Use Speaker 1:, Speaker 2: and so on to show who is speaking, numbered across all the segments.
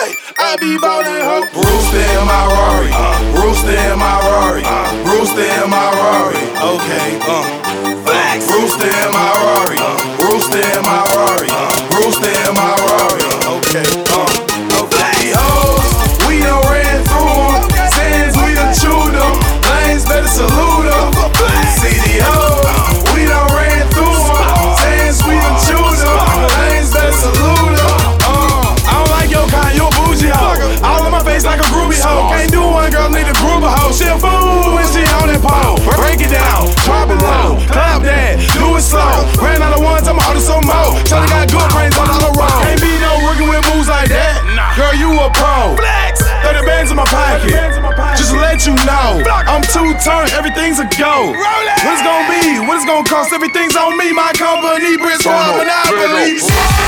Speaker 1: I be ballin', ho. Rooster in my Rari, Rooster in my Rari, Rooster in my Rari. Okay, Rooster in my Rari, Rooster in my Rari, Rooster in my Rari. Okay, these hoes, we done ran through them. Sands, we done chewed them. Lanes, better salute them. See the hoes, we done ran through them. Sands, we done chewed them. Lanes, better salute them. I don't like your kind, you a bougie hoe. All in my face like a groovy hoe. Can't do one girl, need a group of hoes. She a fool when she on that pole. Break it down, drop it low, clap that, do it slow. Ran out of ones, I'm out of some more. Shawty got good brains on the road. Can't be no working with moves like that. Girl, you a pro. 30 bands in my pocket. Just to let you know, I'm two-turned, everything's a go. What it's gonna be? What it's gonna cost? Everything's on me. My company, Brits Squad, Monopoly.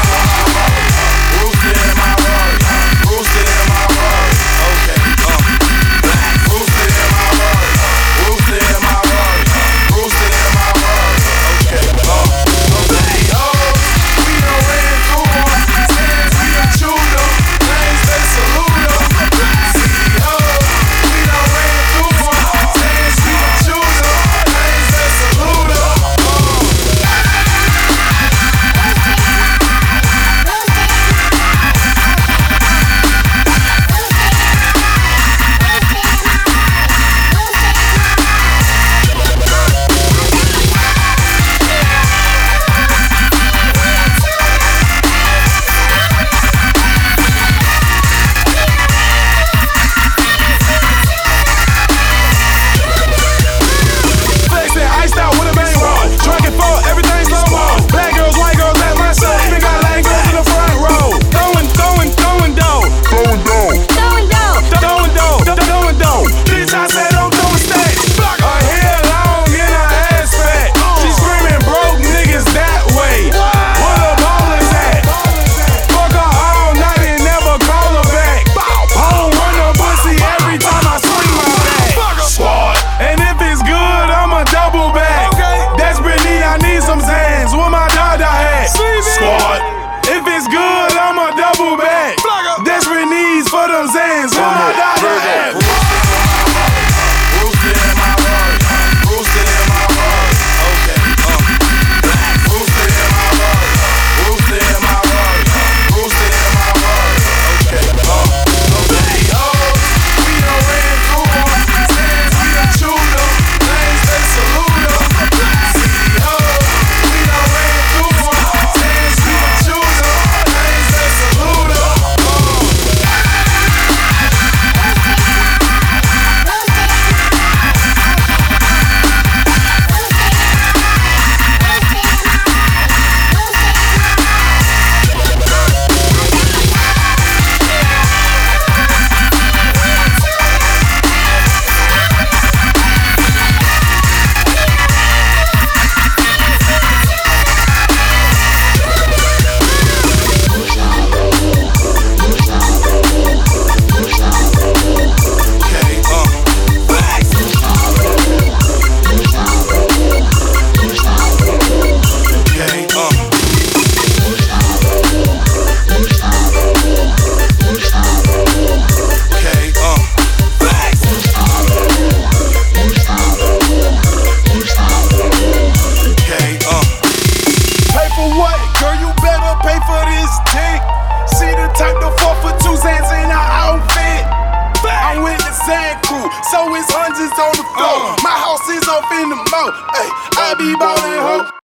Speaker 1: For them Zans, what I got Rooster in my Rari, Rooster in my Rari. Okay, Rooster in my Rari, Rooster in my Rari, Rooster in my Rari. Okay, these hoes, we done ran through them. Sands, we done chewed them. Lanes, they salute them. See the hoes, we done ran through them. Sands, we done chewed them. Lanes, they salute them. So it's hundreds on the floor. My house is off in the mall. I be ballin', ho.